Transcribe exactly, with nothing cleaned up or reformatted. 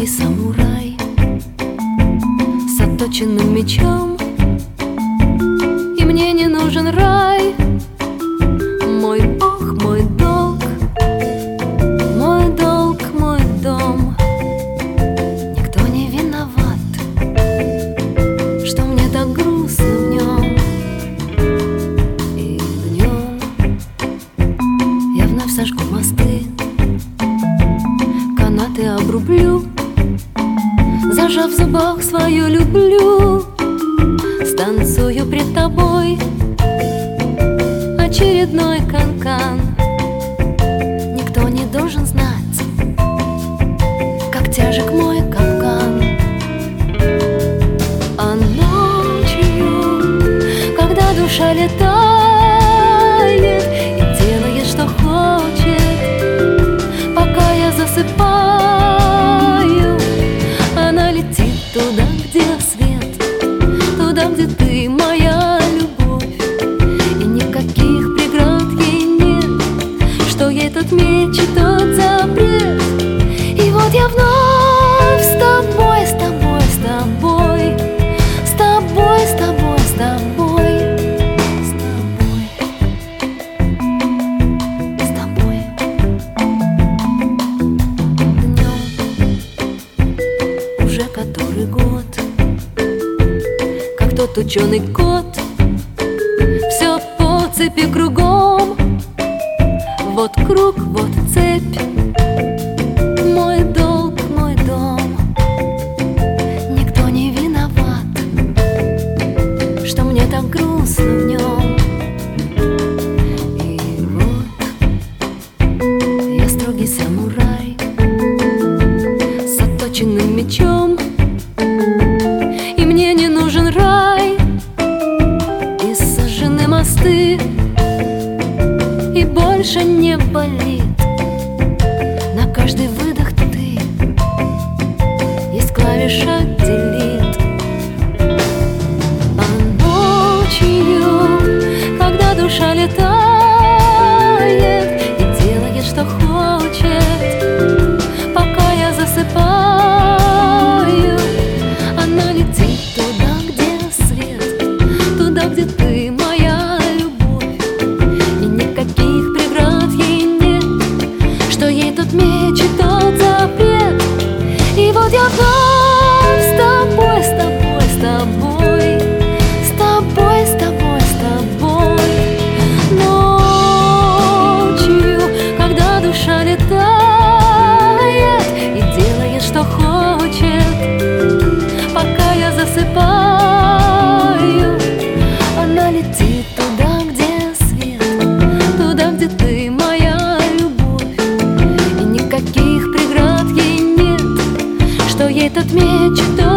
строгий самурай с отточенным мечом, и мне не нужен рай. Мой Бог, мой долг, мой долг, мой дом. Никто не виноват, что мне так грустно в нем. И днем я вновь сожгу мосты, канаты обрублю, зажав в зубах свою люблю. Станцую пред тобой очередной канкан. Никто не должен знать, как тяжек мой капкан. А ночью, когда душа летает и делает, что хочет, пока я засыпаю, она летит туда, где свет, туда, где ты, моя любовь. И никаких преград ей нет, что ей тот меч и тот запрет. И вот я вновь с тобой, с тобой, с тобой, с тобой, с тобой, с тобой, с тобой, с тобой. Днем уже который год, как тот ученый кот, все по цепи кругом. Вот круг, вот цепь, мой долг, мой дом. Никто не виноват, что мне так грустно в нем. И вот я строгий самурай с отточенным мечом, и мне не нужен рай и сожжены мосты. И больше не болит на каждый выдох ты. Есть клавиша делит. А ночью, когда душа летает и делает, что хочет, пока я засыпаю, она летит туда, где свет, туда, где ты, моя любовь. И никаких преград ей нет, что ей тот меч и тот запрет. И вот я вновь с тобой, с тобой, с тобой, с тобой, с тобой, с тобой. Ночью, когда душа летает и делает, что хочет, пока я засыпаю, она летит туда, где свет, туда, где ты, моя любовь. И никаких преград ей нет, что ей тот меч и тот